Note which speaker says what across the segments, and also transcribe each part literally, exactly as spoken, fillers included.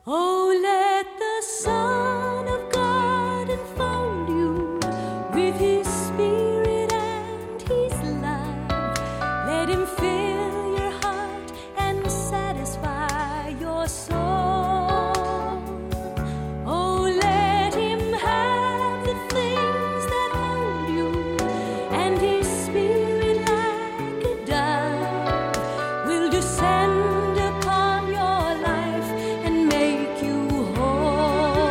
Speaker 1: Oh, let the Son of God enfold you with His Spirit and His love. Let Him fill your heart and satisfy your soul. Oh, let Him have the things that hold you, and His Spirit like a dove will descend upon your life and make you whole.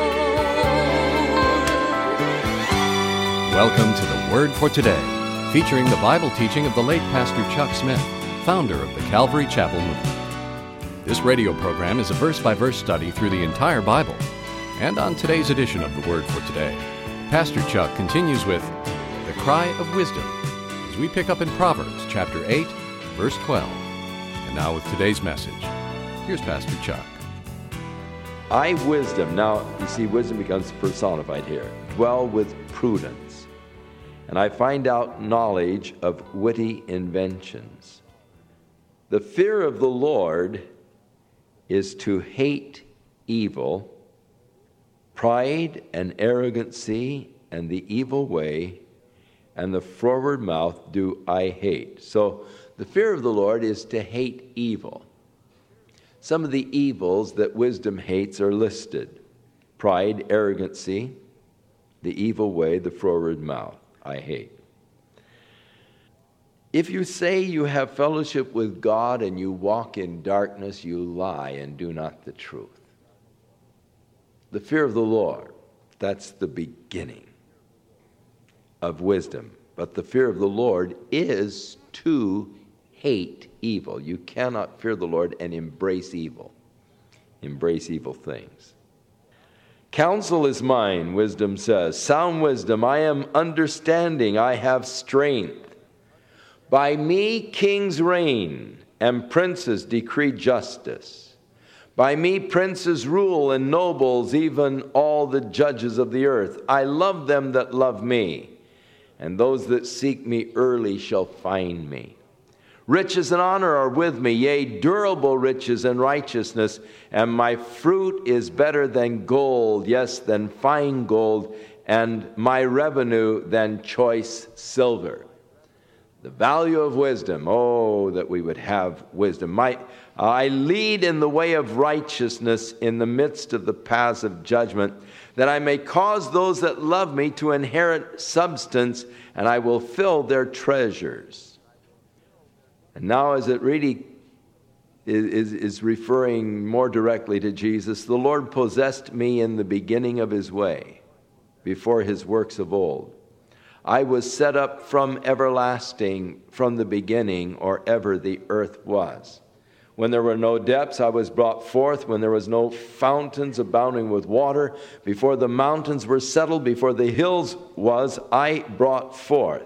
Speaker 2: Welcome to the Word for Today, featuring the Bible teaching of the late Pastor Chuck Smith, founder of the Calvary Chapel movement. This radio program is a verse-by-verse study through the entire Bible. And on today's edition of the Word for Today, Pastor Chuck continues with the cry of wisdom as we pick up in Proverbs chapter eight, verse twelve. And now with today's message, here's Pastor Chuck.
Speaker 3: I, wisdom, now you see wisdom becomes personified here, dwell with prudence, and I find out knowledge of witty inventions. The fear of the Lord is to hate evil, pride and arrogancy and the evil way, and the froward mouth do I hate. So the fear of the Lord is to hate evil. Some of the evils that wisdom hates are listed: pride, arrogancy, the evil way, the froward mouth I hate. If you say you have fellowship with God and you walk in darkness, you lie and do not the truth. The fear of the Lord, that's the beginning of wisdom. But the fear of the Lord is to hate evil. You cannot fear the Lord and embrace evil. Embrace evil things. Counsel is mine, wisdom says. Sound wisdom, I am understanding, I have strength. By me kings reign, and princes decree justice. By me princes rule, and nobles, even all the judges of the earth. I love them that love me, and those that seek me early shall find me. Riches and honor are with me, yea, durable riches and righteousness, and my fruit is better than gold, yes, than fine gold, and my revenue than choice silver. The value of wisdom, oh, that we would have wisdom. My, I lead in the way of righteousness in the midst of the paths of judgment, that I may cause those that love me to inherit substance, and I will fill their treasures. And now as it really is, is, is referring more directly to Jesus, the Lord possessed me in the beginning of His way, before His works of old. I was set up from everlasting, from the beginning, or ever the earth was. When there were no depths, I was brought forth. When there was no fountains abounding with water, before the mountains were settled, before the hills was, I brought forth.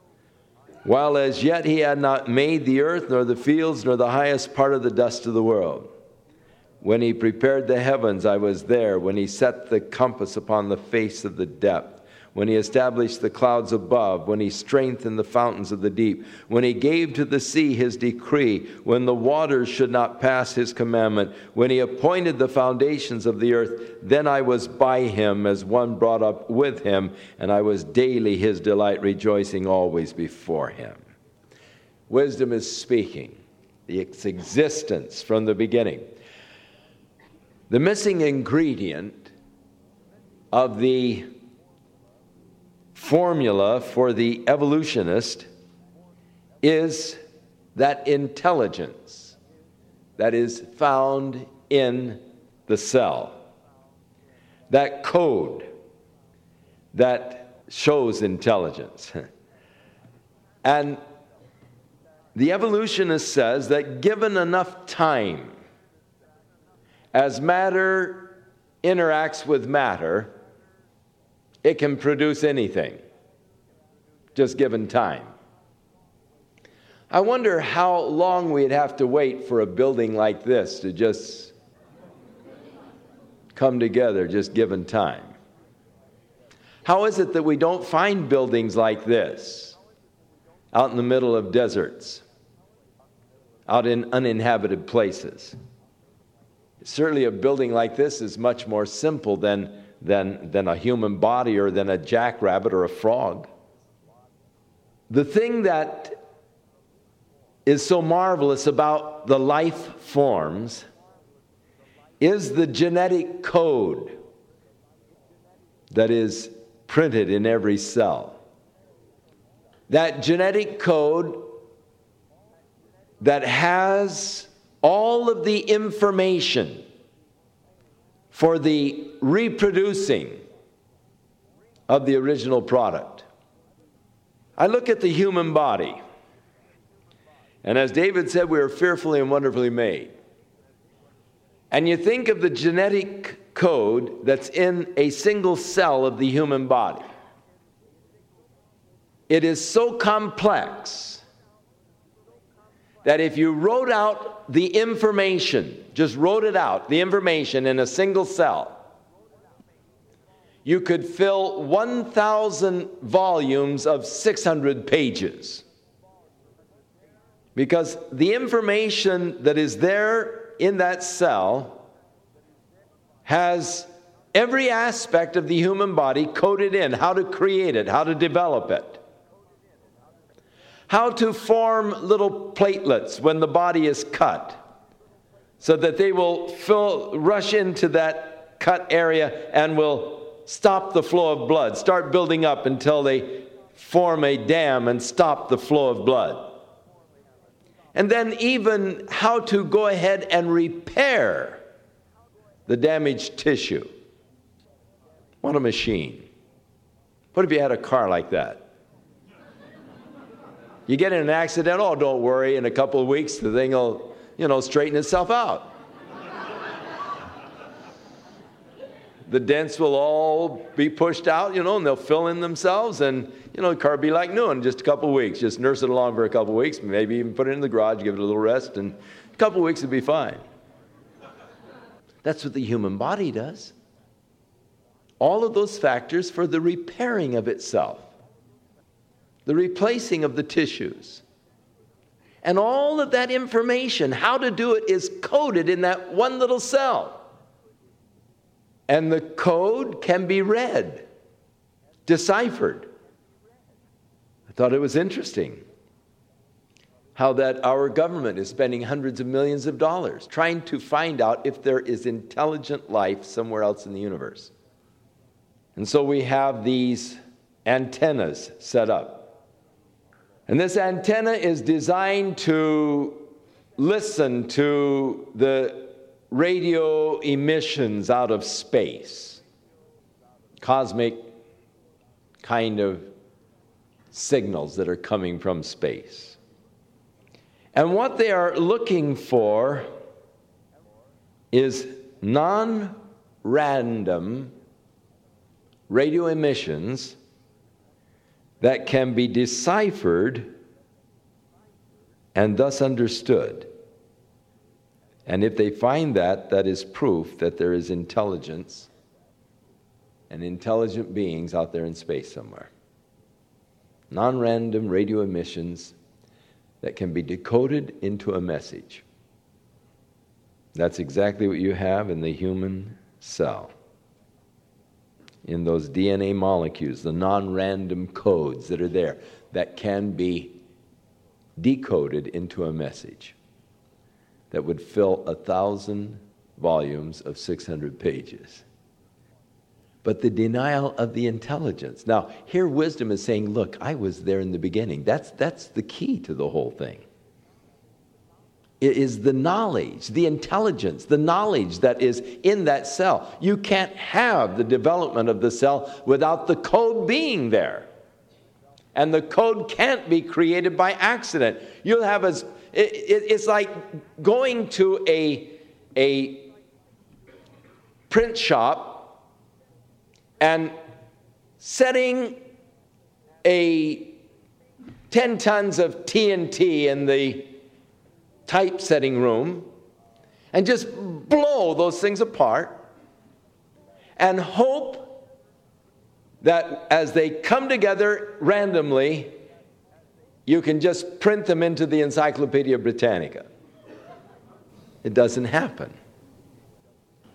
Speaker 3: While as yet He had not made the earth, nor the fields, nor the highest part of the dust of the world. When He prepared the heavens, I was there. When He set the compass upon the face of the depth. When He established the clouds above, when He strengthened the fountains of the deep, when He gave to the sea His decree, when the waters should not pass His commandment, when He appointed the foundations of the earth, then I was by Him as one brought up with Him, and I was daily His delight, rejoicing always before Him. Wisdom is speaking, its existence from the beginning. The missing ingredient of the formula for the evolutionist is that intelligence that is found in the cell, that code that shows intelligence. And the evolutionist says that given enough time, as matter interacts with matter, it can produce anything, just given time. I wonder how long we'd have to wait for a building like this to just come together, just given time. How is it that we don't find buildings like this out in the middle of deserts, out in uninhabited places? Certainly a building like this is much more simple than, than, than a human body or than a jackrabbit or a frog. The thing that is so marvelous about the life forms is the genetic code that is printed in every cell. That genetic code that has all of the information for the reproducing of the original product. I look at the human body, and as David said, we are fearfully and wonderfully made. And you think of the genetic code that's in a single cell of the human body. It is so complex that if you wrote out the information, just wrote it out, the information in a single cell, you could fill one thousand volumes of six hundred pages. Because the information that is there in that cell has every aspect of the human body coded in, how to create it, how to develop it, how to form little platelets when the body is cut, so that they will fill, rush into that cut area and will stop the flow of blood, start building up until they form a dam and stop the flow of blood. And then even how to go ahead and repair the damaged tissue. What a machine. What if you had a car like that? You get in an accident, oh, don't worry, in a couple of weeks the thing will, you know, straighten itself out. The dents will all be pushed out, you know, and they'll fill in themselves, and, you know, the car will be like new in just a couple of weeks. Just nurse it along for a couple of weeks, maybe even put it in the garage, give it a little rest, and a couple of weeks it'll be fine. That's what the human body does. All of those factors for the repairing of itself, the replacing of the tissues. And all of that information, how to do it, is coded in that one little cell. And the code can be read, deciphered. I thought it was interesting how that our government is spending hundreds of millions of dollars trying to find out if there is intelligent life somewhere else in the universe. And so we have these antennas set up. And this antenna is designed to listen to the radio emissions out of space, cosmic kind of signals that are coming from space. And what they are looking for is non-random radio emissions that can be deciphered and thus understood. And if they find that, that is proof that there is intelligence and intelligent beings out there in space somewhere. Non-random radio emissions that can be decoded into a message. That's exactly what you have in the human cell. In those D N A molecules, the non-random codes that are there that can be decoded into a message that would fill a thousand volumes of six hundred pages. But the denial of the intelligence. Now, here wisdom is saying, look, I was there in the beginning. That's, that's the key to the whole thing. It is the knowledge, the intelligence, the knowledge that is in that cell. You can't have the development of the cell without the code being there. And the code can't be created by accident. You'll have as it, it, it's like going to a, a print shop and setting a ten tons of T N T in the typesetting room and just blow those things apart and hope that as they come together randomly, you can just print them into the Encyclopedia Britannica. It doesn't happen.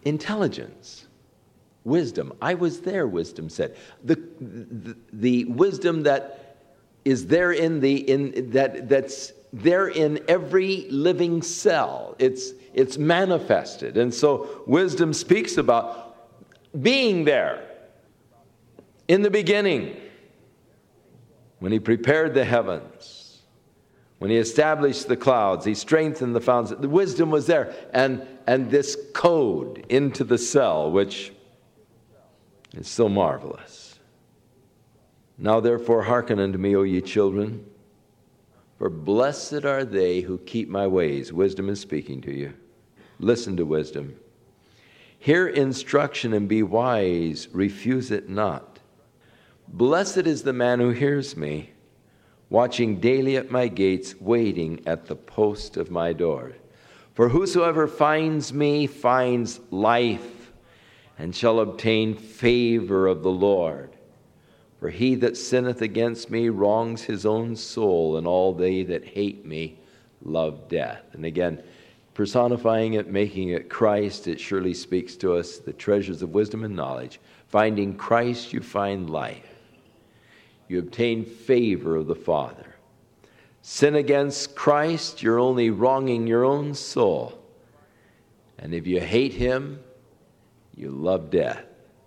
Speaker 3: intelligence, wisdom. I was there, wisdom said. The, the, the wisdom that is there in the in that that's there in every living cell. It's it's manifested. And so wisdom speaks about being there in the beginning, when he prepared the heavens, when he established the clouds, he strengthened the fountains. The wisdom was there, and and this code into the cell, which is so marvelous. Now therefore hearken unto me, O ye children, for blessed are they who keep my ways. Wisdom is speaking to you. Listen to wisdom. Hear instruction and be wise, refuse it not. Blessed is the man who hears me, watching daily at my gates, waiting at the post of my door. For whosoever finds me finds life, and shall obtain favor of the Lord. For he that sinneth against me wrongs his own soul, and all they that hate me love death. And again, personifying it, making it Christ, it surely speaks to us the treasures of wisdom and knowledge. Finding Christ, you find life. You obtain favor of the Father. Sin against Christ, you're only wronging your own soul. And if you hate him, you love death.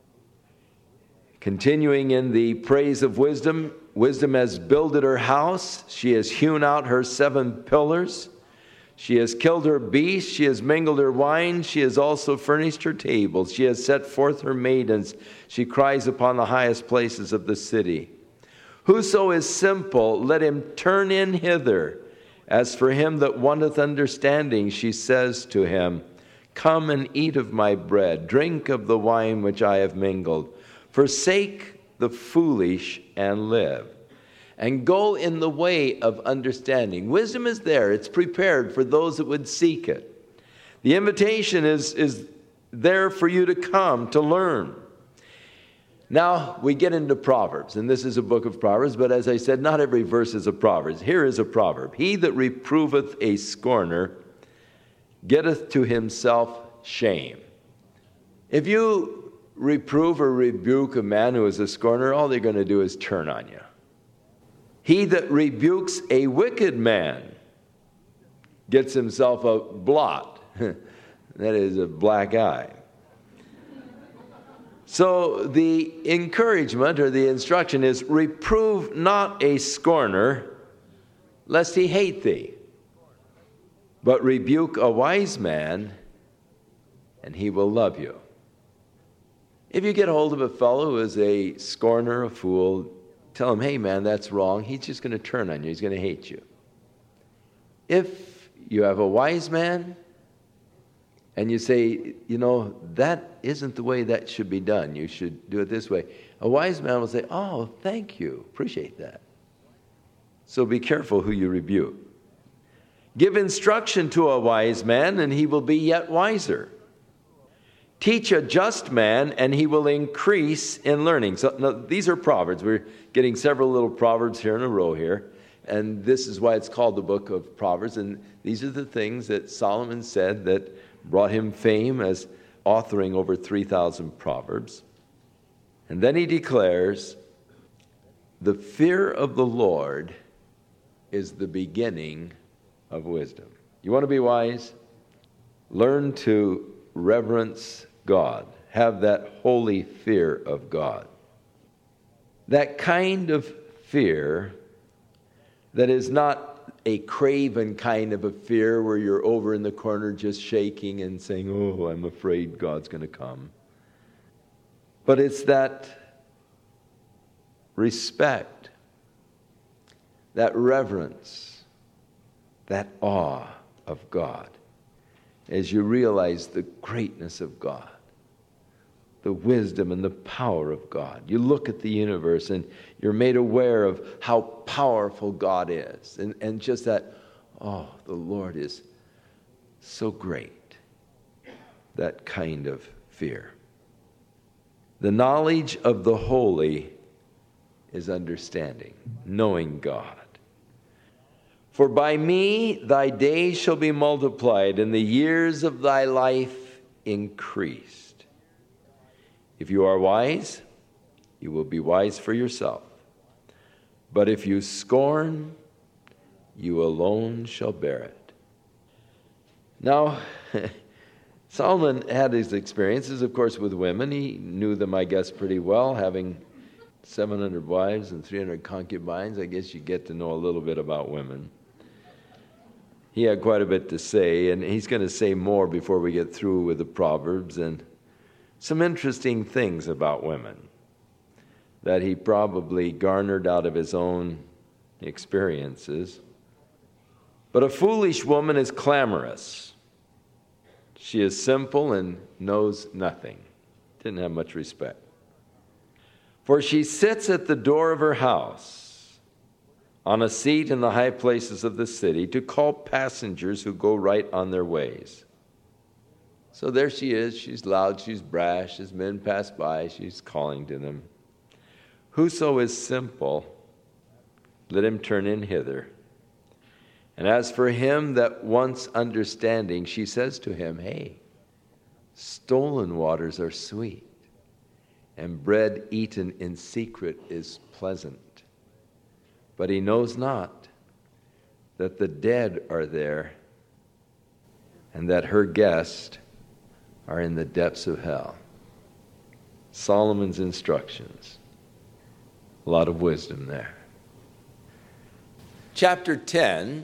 Speaker 3: Continuing in the praise of wisdom, wisdom has builded her house. She has hewn out her seven pillars. She has killed her beasts. She has mingled her wine. She has also furnished her tables. She has set forth her maidens. She cries upon the highest places of the city. Whoso is simple, let him turn in hither. As for him that wanteth understanding, she says to him, Come and eat of my bread, drink of the wine which I have mingled. Forsake the foolish and live, and go in the way of understanding. Wisdom is there. It's prepared for those that would seek it. The invitation is, is there for you to come, to learn. Now, we get into Proverbs, and this is a book of Proverbs, but as I said, not every verse is a proverb. Here is a proverb. He that reproveth a scorner getteth to himself shame. If you reprove or rebuke a man who is a scorner, all they're going to do is turn on you. He that rebukes a wicked man gets himself a blot. That is a black eye. So the encouragement or the instruction is, reprove not a scorner, lest he hate thee. But rebuke a wise man, and he will love you. If you get hold of a fellow who is a scorner, a fool, tell him, hey man, that's wrong. He's just going to turn on you. He's going to hate you. If you have a wise man, and you say, you know, that isn't the way that should be done. You should do it this way. A wise man will say, oh, thank you. Appreciate that. So be careful who you rebuke. Give instruction to a wise man, and he will be yet wiser. Teach a just man, and he will increase in learning. So now, these are Proverbs. We're getting several little Proverbs here in a row here. And this is why it's called the book of Proverbs. And these are the things that Solomon said that brought him fame as authoring over three thousand Proverbs. And then he declares, the fear of the Lord is the beginning of wisdom. You want to be wise? Learn to reverence God. Have that holy fear of God. That kind of fear that is not a craven kind of a fear where you're over in the corner just shaking and saying, oh, I'm afraid God's going to come. But it's that respect, that reverence, that awe of God as you realize the greatness of God, the wisdom and the power of God. You look at the universe and you're made aware of how powerful God is. And, and just that, oh, the Lord is so great. That kind of fear. The knowledge of the holy is understanding, knowing God. For by me thy days shall be multiplied, and the years of thy life increased. If you are wise, you will be wise for yourself. But if you scorn, you alone shall bear it. Now, Solomon had his experiences, of course, with women. He knew them, I guess, pretty well, having seven hundred wives and three hundred concubines. I guess you get to know a little bit about women. He had quite a bit to say, and he's going to say more before we get through with the Proverbs, and some interesting things about women that he probably garnered out of his own experiences. But a foolish woman is clamorous. She is simple and knows nothing. Didn't have much respect. For she sits at the door of her house, on a seat in the high places of the city, to call passengers who go right on their ways. So there she is. She's loud, she's brash. As men pass by, she's calling to them. Whoso is simple, let him turn in hither. And as for him that wants understanding, she says to him, hey, stolen waters are sweet, and bread eaten in secret is pleasant. But he knows not that the dead are there, and that her guests are in the depths of hell. Solomon's instructions. A lot of wisdom there. Chapter ten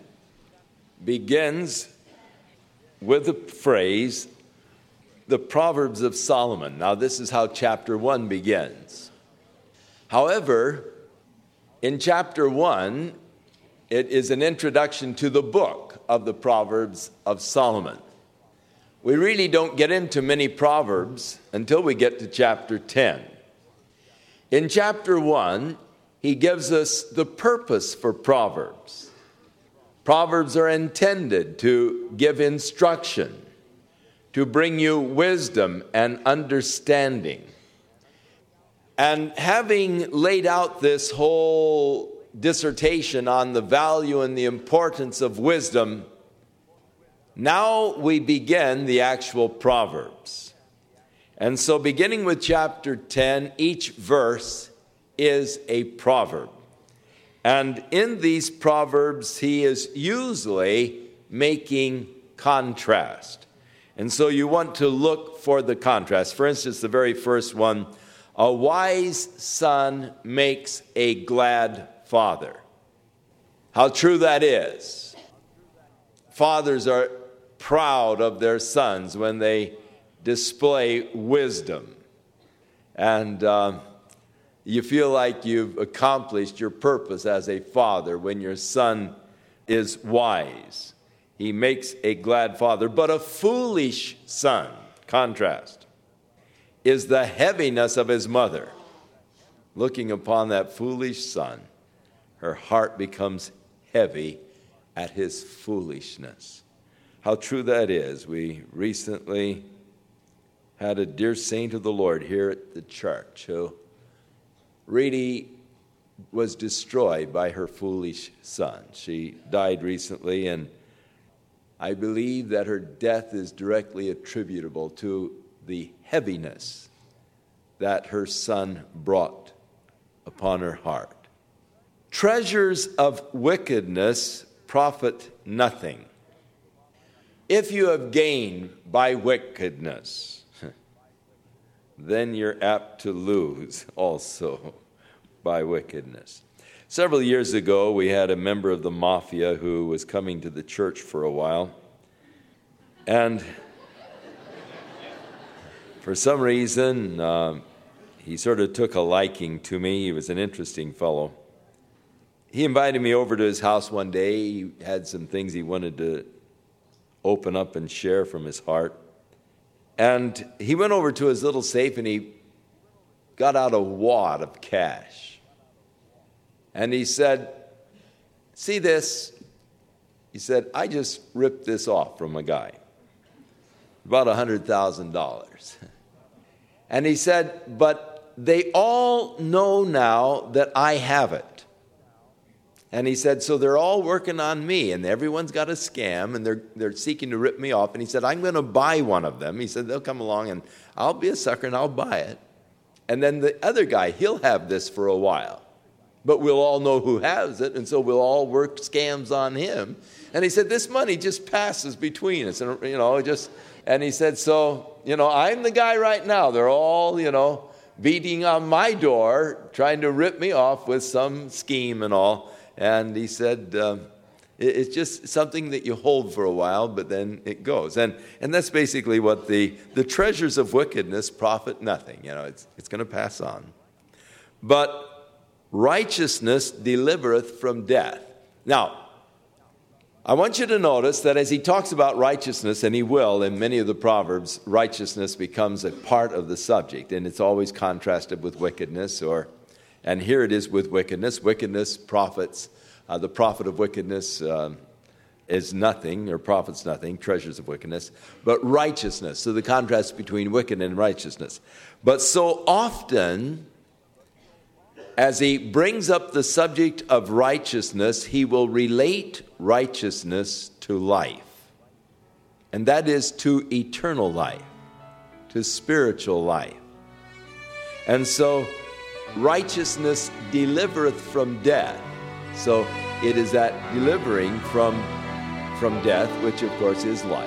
Speaker 3: begins with the phrase, the Proverbs of Solomon. Now, this is how chapter one begins. However, in chapter one, it is an introduction to the book of the Proverbs of Solomon. We really don't get into many Proverbs until we get to chapter ten. In chapter one, he gives us the purpose for Proverbs. Proverbs are intended to give instruction, to bring you wisdom and understanding. And having laid out this whole dissertation on the value and the importance of wisdom, now we begin the actual Proverbs. And so beginning with chapter ten, each verse is a proverb. And in these proverbs, he is usually making contrast. And so you want to look for the contrast. For instance, the very first one, a wise son makes a glad father. How true that is. Fathers are proud of their sons when they display wisdom. And uh, you feel like you've accomplished your purpose as a father when your son is wise. He makes a glad father. But a foolish son, contrast, is the heaviness of his mother. Looking upon that foolish son, her heart becomes heavy at his foolishness. How true that is. We recently had a dear saint of the Lord here at the church who really was destroyed by her foolish son. She died recently, and I believe that her death is directly attributable to the heaviness that her son brought upon her heart. Treasures of wickedness profit nothing. If you have gained by wickedness, then you're apt to lose also by wickedness. Several years ago, we had a member of the mafia who was coming to the church for a while. And for some reason, uh, he sort of took a liking to me. He was an interesting fellow. He invited me over to his house one day. He had some things he wanted to open up and share from his heart. And he went over to his little safe and he got out a wad of cash. And he said, see this? He said, I just ripped this off from a guy. About one hundred thousand dollars. And he said, but they all know now that I have it. And he said, so they're all working on me, and everyone's got a scam, and they're they're seeking to rip me off. And he said, I'm going to buy one of them. He said, they'll come along, and I'll be a sucker, and I'll buy it. And then the other guy, he'll have this for a while. But we'll all know who has it, and so we'll all work scams on him. And he said, this money just passes between us, and you know, just. And he said, so, you know, I'm the guy right now. They're all, you know, beating on my door, trying to rip me off with some scheme and all. And he said, uh, it, it's just something that you hold for a while, but then it goes. And and that's basically what the, the treasures of wickedness profit nothing. You know, it's it's going to pass on. But righteousness delivereth from death. Now, I want you to notice that as he talks about righteousness, and he will in many of the Proverbs, righteousness becomes a part of the subject, and it's always contrasted with wickedness, or, and here it is with wickedness. Wickedness profits, uh, the profit of wickedness um, is nothing, or profits nothing, treasures of wickedness, but righteousness. So the contrast between wicked and righteousness. But so often, as he brings up the subject of righteousness, he will relate righteousness to life. And that is to eternal life, to spiritual life. And so, righteousness delivereth from death. So, it is that delivering from, from death, which of course is life.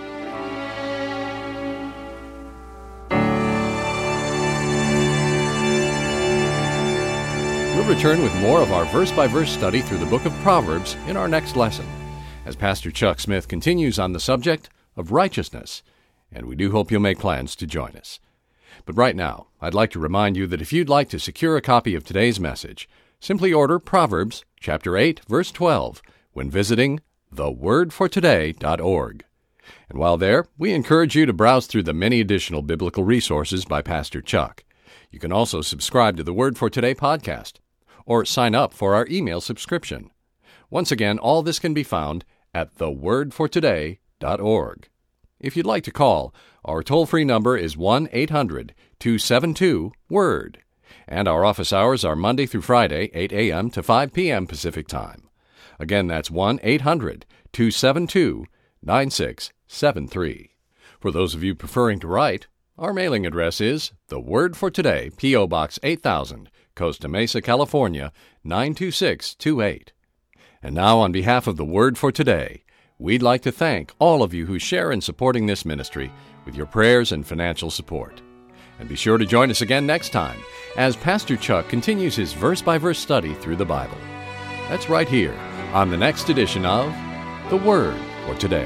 Speaker 2: We'll return with more of our verse-by-verse study through the book of Proverbs in our next lesson, as Pastor Chuck Smith continues on the subject of righteousness, and we do hope you'll make plans to join us. But right now, I'd like to remind you that if you'd like to secure a copy of today's message, simply order Proverbs chapter eight, verse twelve, when visiting the word for today dot org. And while there, we encourage you to browse through the many additional biblical resources by Pastor Chuck. You can also subscribe to the Word for Today podcast, or sign up for our email subscription. Once again, all this can be found at the word for today dot org. If you'd like to call, our toll-free number is one eight hundred two seven two WORD, and our office hours are Monday through Friday, eight a.m. to five p.m. Pacific Time. Again, that's one eight hundred two seven two nine six seven three. For those of you preferring to write, our mailing address is The Word for Today, P O. Box eight thousand, Costa Mesa, California, nine two six two eight. And now, on behalf of The Word for Today, we'd like to thank all of you who share in supporting this ministry with your prayers and financial support. And be sure to join us again next time as Pastor Chuck continues his verse-by-verse study through the Bible. That's right here on the next edition of The Word for Today.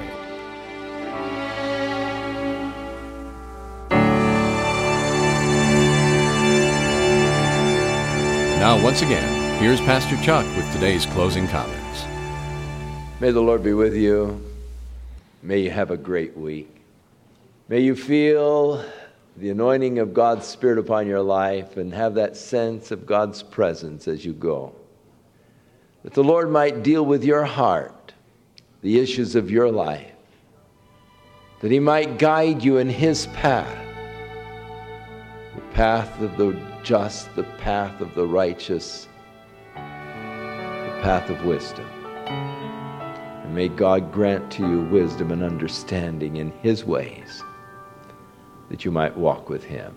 Speaker 2: Now, once again, here's Pastor Chuck with today's closing comments.
Speaker 3: May the Lord be with you. May you have a great week. May you feel the anointing of God's Spirit upon your life and have that sense of God's presence as you go. That the Lord might deal with your heart, the issues of your life. That He might guide you in His path. The path of the just, the path of the righteous, the path of wisdom. And may God grant to you wisdom and understanding in His ways, that you might walk with Him.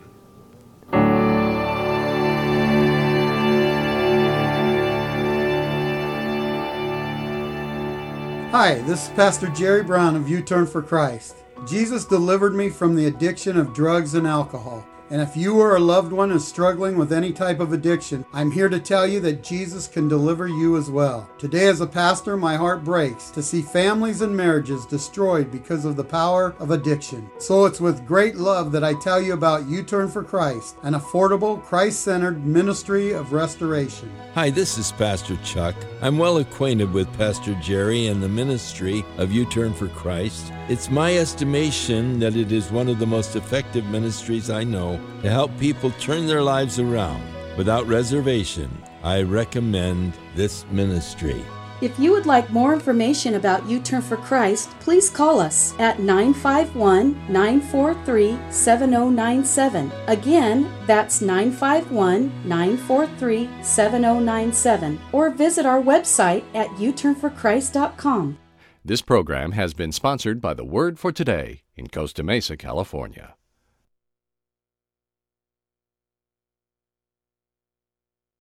Speaker 4: Hi, this is Pastor Jerry Brown of U-Turn for Christ. Jesus delivered me from the addiction of drugs and alcohol. And if you or a loved one is struggling with any type of addiction, I'm here to tell you that Jesus can deliver you as well. Today as a pastor, my heart breaks to see families and marriages destroyed because of the power of addiction. So it's with great love that I tell you about U-Turn for Christ, an affordable, Christ-centered ministry of restoration.
Speaker 5: Hi, this is Pastor Chuck. I'm well acquainted with Pastor Jerry and the ministry of U-Turn for Christ. It's my estimation that it is one of the most effective ministries I know to help people turn their lives around. Without reservation, I recommend this ministry.
Speaker 6: If you would like more information about U-Turn for Christ, please call us at nine five one, nine four three, seven zero nine seven. Again, that's nine five one, nine four three, seven zero nine seven. Or visit our website at u turn for christ dot com.
Speaker 2: This program has been sponsored by the Word for Today in Costa Mesa, California.